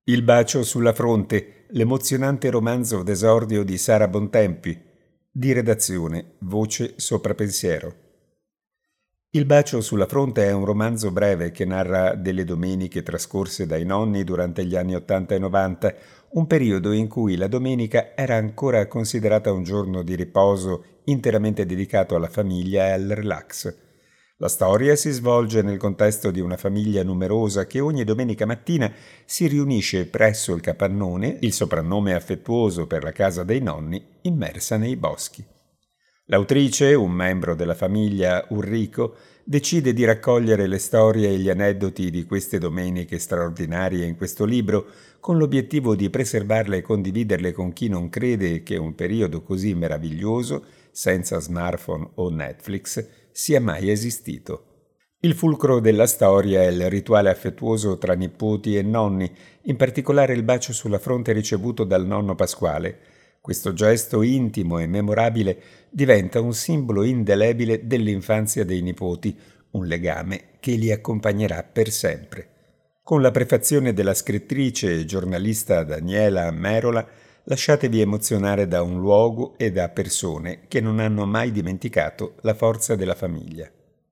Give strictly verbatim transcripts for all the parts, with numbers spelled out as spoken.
Il bacio sulla fronte, l'emozionante romanzo d'esordio di Sara Bontempi. Di redazione, voce sopra pensiero. Il bacio sulla fronte è un romanzo breve che narra delle domeniche trascorse dai nonni durante gli anni ottanta e novanta, un periodo in cui la domenica era ancora considerata un giorno di riposo interamente dedicato alla famiglia e al relax. La storia si svolge nel contesto di una famiglia numerosa che ogni domenica mattina si riunisce presso il capannone, il soprannome affettuoso per la casa dei nonni, immersa nei boschi. L'autrice, un membro della famiglia Ulrico, decide di raccogliere le storie e gli aneddoti di queste domeniche straordinarie in questo libro, con l'obiettivo di preservarle e condividerle con chi non crede che un periodo così meraviglioso, senza smartphone o Netflix, sia mai esistito. Il fulcro della storia è il rituale affettuoso tra nipoti e nonni, in particolare il bacio sulla fronte ricevuto dal nonno Pasquale. Questo gesto intimo e memorabile diventa un simbolo indelebile dell'infanzia dei nipoti, un legame che li accompagnerà per sempre. Con la prefazione della scrittrice e giornalista Daniela Merola, lasciatevi emozionare da un luogo e da persone che non hanno mai dimenticato la forza della famiglia.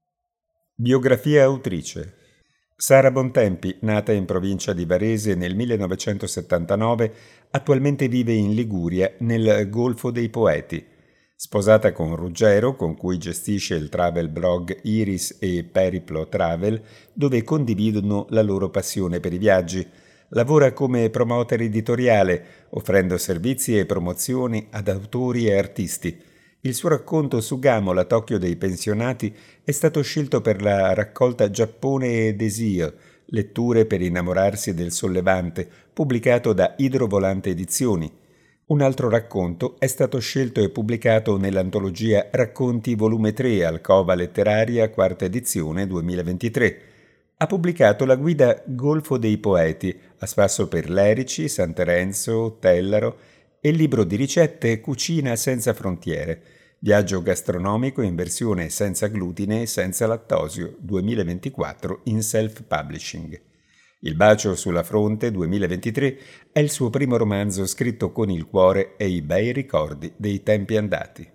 Biografia autrice. Sara Bontempi, nata in provincia di Varese nel millenovecentosettantanove, attualmente vive in Liguria, nel Golfo dei Poeti. Sposata con Ruggero, con cui gestisce il travel blog Iris e Periplo Travel, dove condividono la loro passione per i viaggi. Lavora come promoter editoriale, offrendo servizi e promozioni ad autori e artisti. Il suo racconto Sugamo, la Tokyo dei pensionati, è stato scelto per la raccolta Giappone e Desio, letture per innamorarsi del sollevante, pubblicato da Idrovolante Edizioni. Un altro racconto è stato scelto e pubblicato nell'antologia Racconti volume tre, Alcova Letteraria, quarta edizione duemilaventitré. Ha pubblicato la guida Golfo dei Poeti, a spasso per Lerici, San Terenzo, Tellaro, e il libro di ricette Cucina senza frontiere, viaggio gastronomico in versione senza glutine e senza lattosio, duemilaventiquattro in self-publishing. Il bacio sulla fronte, duemilaventitré, è il suo primo romanzo scritto con il cuore e i bei ricordi dei tempi andati.